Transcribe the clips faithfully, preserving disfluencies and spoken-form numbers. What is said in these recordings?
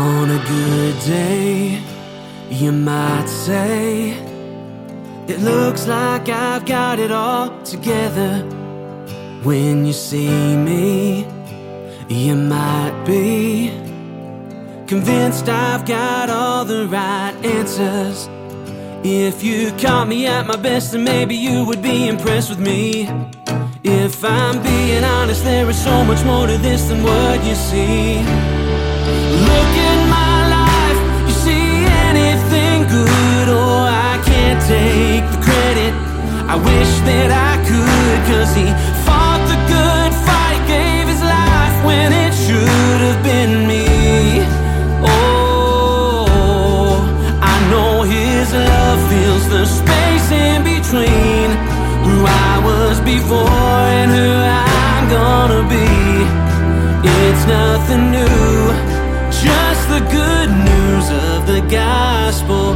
On a good day, you might say, it looks like I've got it all together. When you see me, you might be convinced I've got all the right answers. If you caught me at my best, then maybe you would be impressed with me. If I'm being honest, there is so much more to this than what you see. Look at my life, you see anything good? Oh, I can't take the credit, I wish that I could. Cause he fought the good fight, gave his life when it should have been me. Oh, I know his love fills the space in between who I was before and who I'm gonna be. It's nothing new, just the good news of the gospel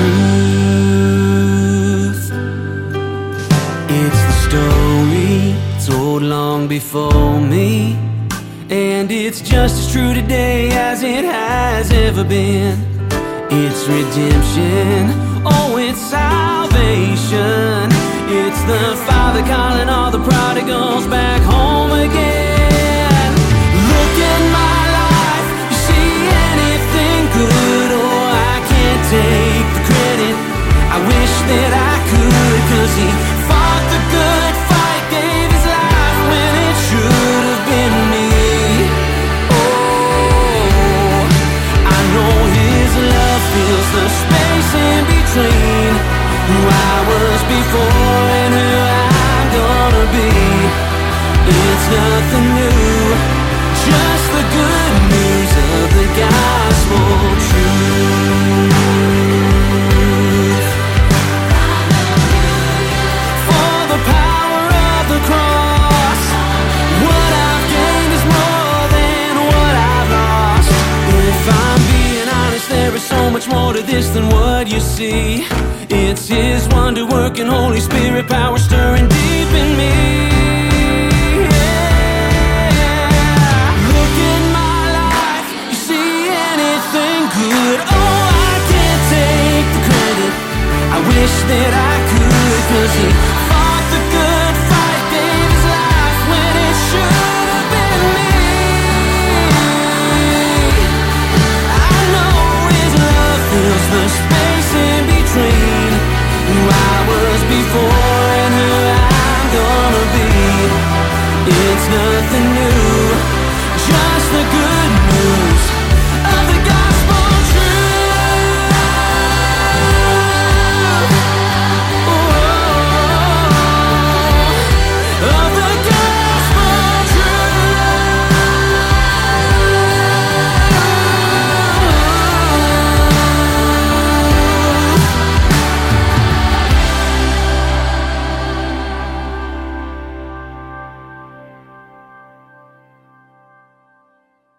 truth. It's the story told long before me, and it's just as true today as it has ever been. It's redemption, oh it's salvation. It's the Father calling all the prodigals back home again. Look at my life, you see anything good? Oh, I can't take the credit, I wish that I could. Cause he fought the good fight, gave his life when it should have been me. Oh, I know his love fills the space in between who I was before and who I'm gonna be. It's nothing new, just the good news of the gospel truth. For the power of the cross, what I've gained is more than what I've lost. If I'm being honest, there is so much more to this than what you see. It's his wonder working Holy Spirit power stirring deep in me. Yeah. Look at my life, you see anything good? Oh, I can't take the credit, I wish that I could.